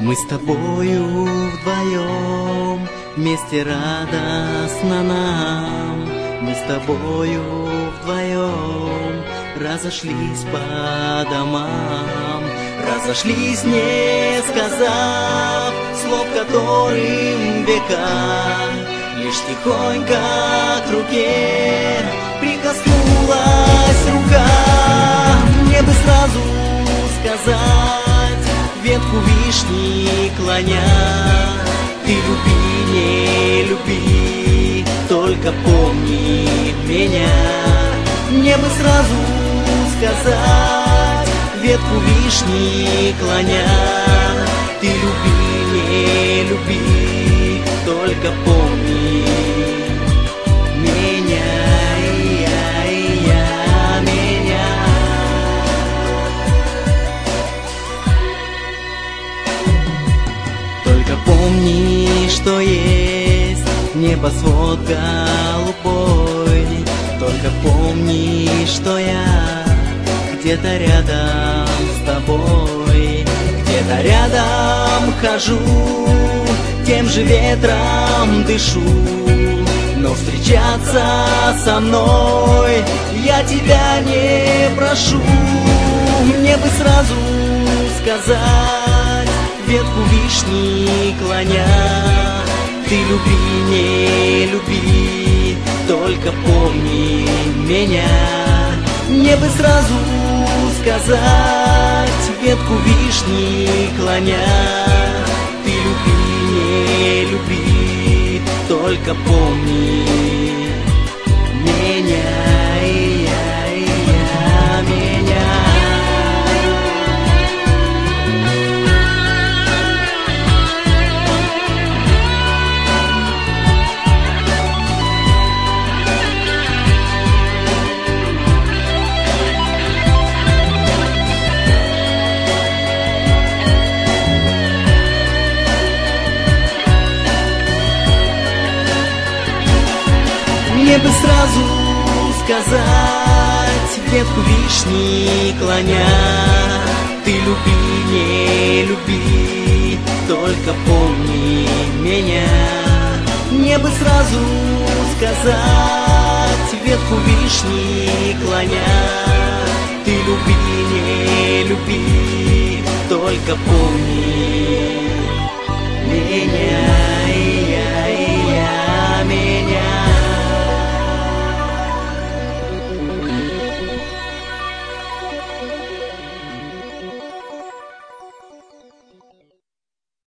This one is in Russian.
Мы с тобою вдвоем, вместе радостно нам. Мы с тобою вдвоем разошлись по домам. Разошлись, не сказав слов, которым века. Лишь тихонько к руке прикоснулась рука. Мне бы сразу сказать, ветку вишни клоня: ты люби, не люби, только помни меня. Мне бы сразу сказать, ветку вишни клоня: ты люби, не люби, только помни меня, меня. Только помни, что есть небосвод голубой. Только помни, что я где-то рядом с тобой. Где-то рядом хожу, тем же ветром дышу. Но встречаться со мной я тебя не прошу. Мне бы сразу сказать, ветку вишни клоня: ты люби, не люби, только помни меня. Мне бы сразу сказать, ветку вишни клоня: ты люби, не люби, только помни меня, меня. Мне бы сразу сказать, ветку вишни клоня: ты люби, не люби, только помни меня. Мне бы сразу сказать, ветку вишни клоня: ты люби, не люби, только помни меня.